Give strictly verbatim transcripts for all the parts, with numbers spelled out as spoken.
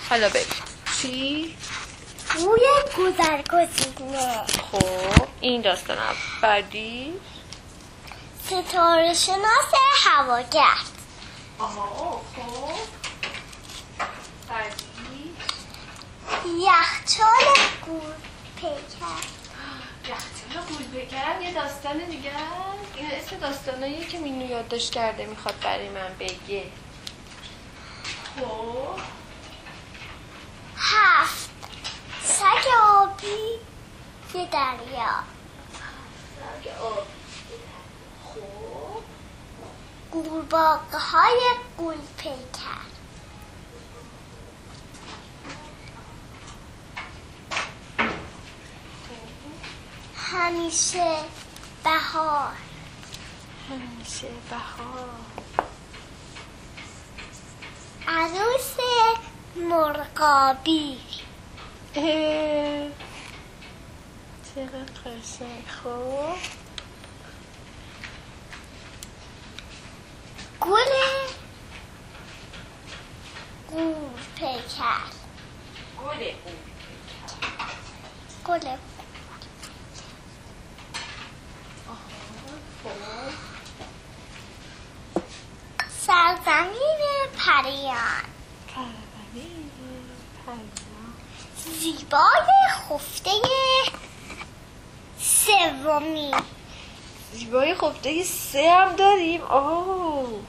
حالا بگو چی؟ بوی گذرگزینه. خب این داستان بعدی ستاره شناس هواگرد. آها خب بعدی یخچال گول پیکر. یخچال گول پیکر یه داستان دیگه. این اسم داستاناییه که مینو یادداشت کرده میخواد برای من بگه. خب هفت سگ آبی یه دریا. سگ آبی. خب قورباغه های گول پیکر. همیشه بهار. همیشه بهار. عروس مرغابی. اه چقدر قشنگ. خب گل گول پیکر. گل گول گل سرزمین پریان. سرزمین پریان. زیبای خفته سومی. زیبای خفته سه هم داریم. آه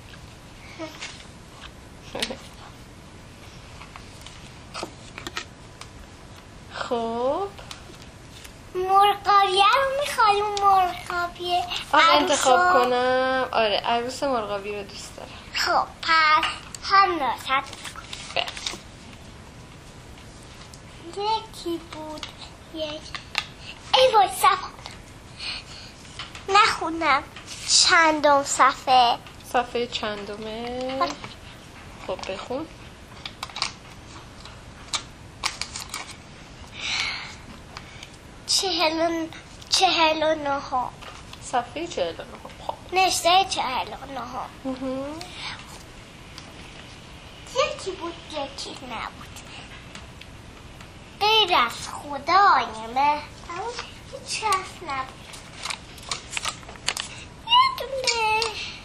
خب مرغابیه رو میخوایم. مرغابیه آه انتخاب کنم. آره عروس مرغابی رو دوست دارم. خب پس هم ناست یکی بود یک. ای وای صفحه نخونم. چندم صفحه؟ صفحه چندمه؟ خب بخون. چهل و چهل و نهم. صفحه چهل و نهم. خب نشته چهل و نهم. یکی بود یکی نبود. غیر از خدای مهربون هیچ کس نبود. یه دونه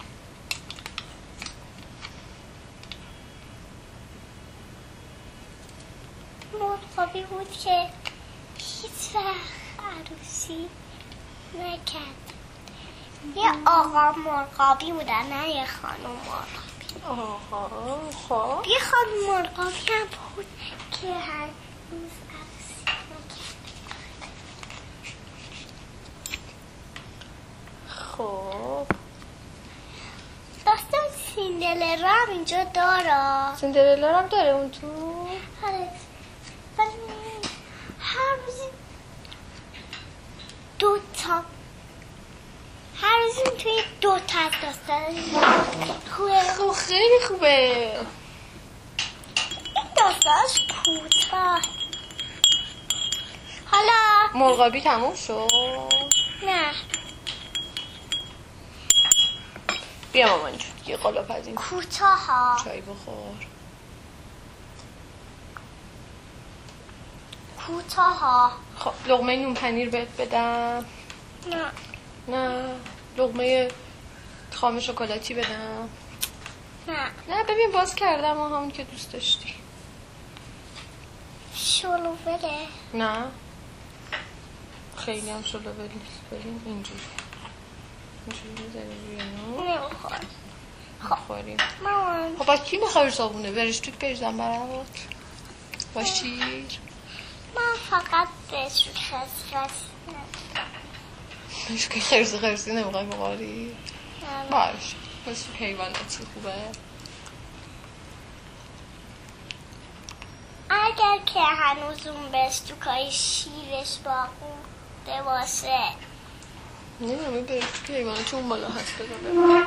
مرغابی بود که هیچ وقت عروسی نکرد. یه آقا مرغابی بودن نه یه خانم مرغابی. آها خب یه خانم مرغابی هم بود که هر روز عروسی نکرد. خب داستان سیندرلا هم اینجا داره. سیندرلا هم داره اون تو؟ آره ولی هر روز دو تا هر روز توی دو تا از داستان خوبه. خب خیلی خوبه. این داستانش کوتاه. حالا مرغابی تموم شد؟ نه بیا مامان جون یه قلاب از این کوتاه ها. چای بخور. کوتاه ها. خب لقمه نون پنیر بهت بدم؟ نه نه. لقمه خام شکلاتی بدم؟ نه نه ببین باز کردم و همون که دوست داشتی. شلو بده. نه خیلی هم شلوول نیست. ببین اینجوری اینجوری بذاری روی نون نمیخواد. بخوریم. مامان خب با کی میخوای صابونه برش توی بریزم برات با شیر؟ من فقط بهش خسخس مشکل خرسی خرسی نمیخوای بخوری؟ باش مثل حیواناتی خوبه. اگر که هنوز اون بستوکای شیرش باقی باشه نمیدونم این برش توی حیواناتی اون بالا هست بذار ببین.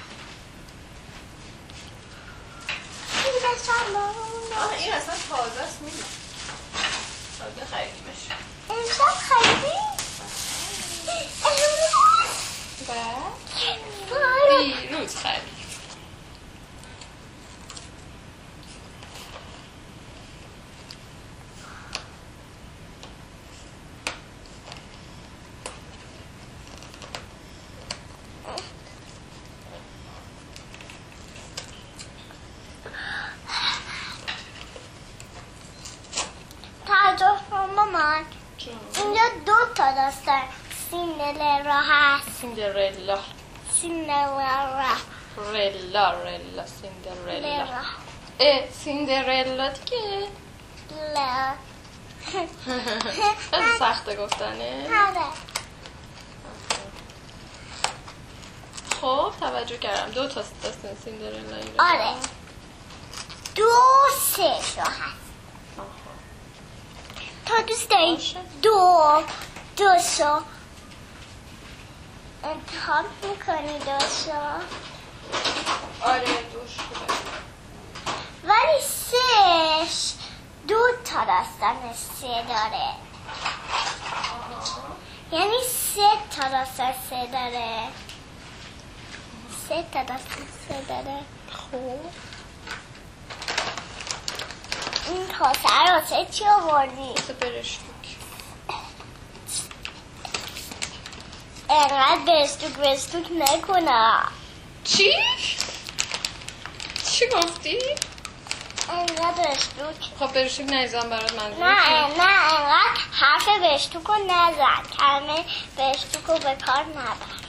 شیرش هم باقی. این اصلا تازه است میدونم تازه خریدیمش. امشب خریدی؟ روز خرید. اینجا دو تا داستان سیندرلا هست. سیندرلا سیندرلا رلا رلا سیندرلا اه سیندرلا دیگه لا خیلی سخته گفتنه. آره. خب توجه کردم دو تا داستان سیندرلا. آره دو سه شو هست. تا دوست داری دو دو شو انتخاب میکنی دو شو. آره دوش ولی سهش دو تا داستان سه داره. یعنی سه تا داستان سه داره. سه تا داستان سه داره. خوب این کاسه رو سه چی آوردی؟ سه برشتوک. اینقدر برستوک برستوک نکنه. چی؟ چی گفتی؟ اینقدر برستوک. خب برشتوک نیزم برات منظور نه نه اینقدر حرف برستوک رو نزن. کلمه برستوک رو به کار نبر.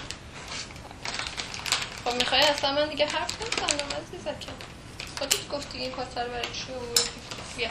خب میخوای اصلا من دیگه حرف نزنم عزیزکم. خودت گفتی این کاسه رو برای چی آوردی؟ بیا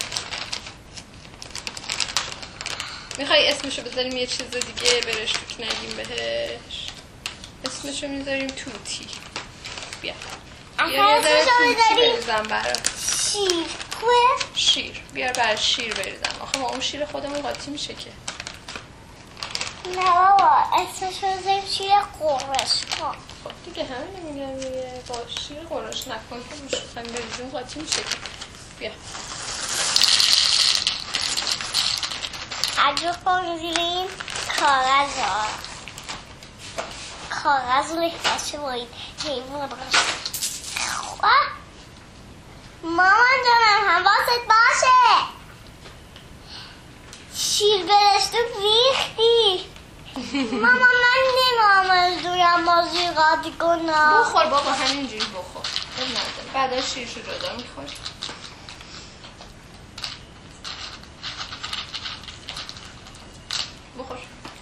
میخوای اسمشو بذاریم یه چیز دیگه برشتوک نگیم بهش. اسمشو میذاریم توتی. بیا اصلا اسمشو بذاریم بریزم برات. شیر خوبه؟ شیر بیار برای شیر بریزم. آخه ما اون شیر خودمون قاطی میشه که. نه بابا اسمشو بذاریم شیر قرش کن. خب دیگه همین میگم دیگه با شیر قرش نکن که روش خواهیم بریزیم قاطی میشه که. بیا اگه خون زیریم کاغذ ها کاغذ رو احتاشه باید حیوان باشه. مامان جانم حواست باشه شیر برستوک ریختی. مامان من نمام از دویم بازی قاطی کنم. بخور بابا همینجوری بخور. بعد از شیرشو جدا میخور. بخور.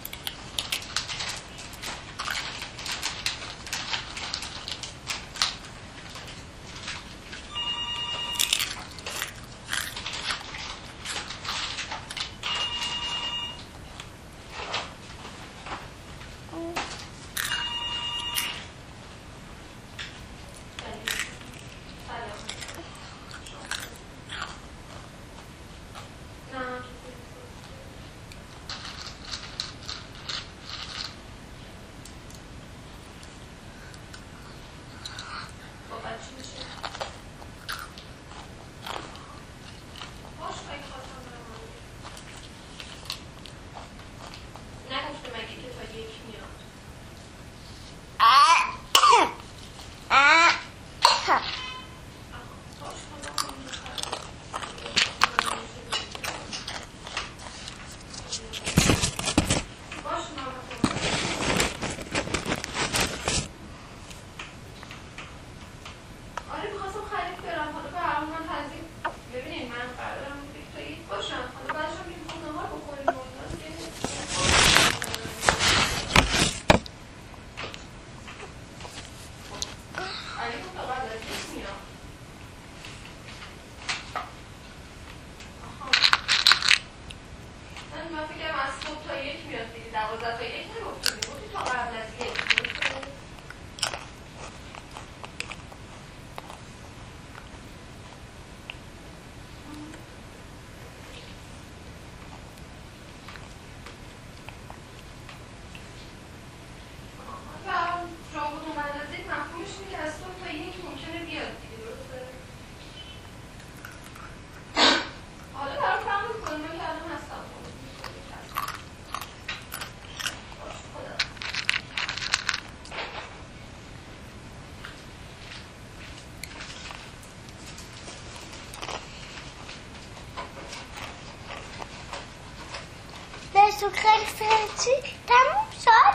تو خیلی سرچی تموم شد؟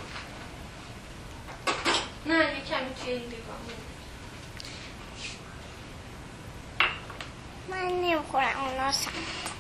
نه یه کمی توی این دیگاه من نمیخورم اونا